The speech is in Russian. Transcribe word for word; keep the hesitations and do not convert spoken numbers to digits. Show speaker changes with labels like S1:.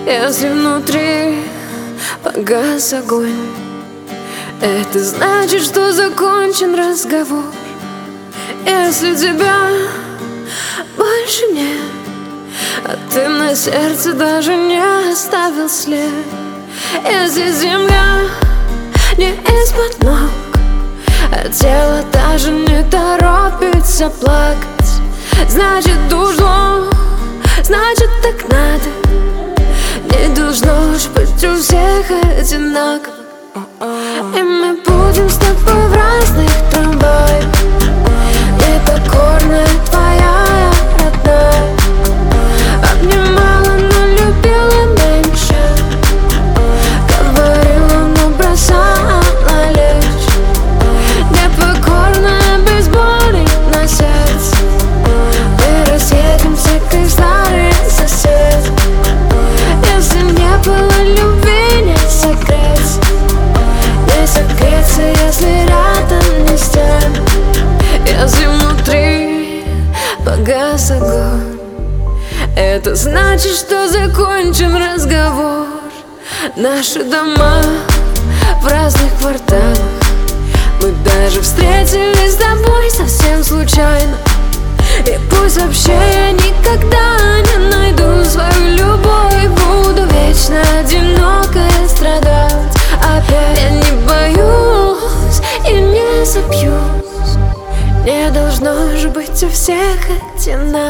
S1: Если внутри погас огонь, это значит, что закончен разговор. Если тебя больше нет, а ты на сердце даже не оставил след. Если земля не из-под ног, а тело даже не торопится плакать, значит ушло, значит так надо. Не должно ж быть у всех одинаково. И мы будем с тобой в разных трамваях. Непокорная твоя родная обнимала, но любила меньше, говорила, но бросала лечь. Непокорная без боли на сердце. Мы разъедемся, как старый сосед. Если не было любви, не согреться, не согреться, если рядом не с тем. Если внутри погас огонь, это значит, что закончен разговор. Наши дома в разных кварталах, мы даже встретились с тобой совсем случайно. И пусть вообще я никогда не найду свою любовь, буду вечно одинокая страдать опять. Я не боюсь и не забьюсь. Не должно же быть у всех одинаково.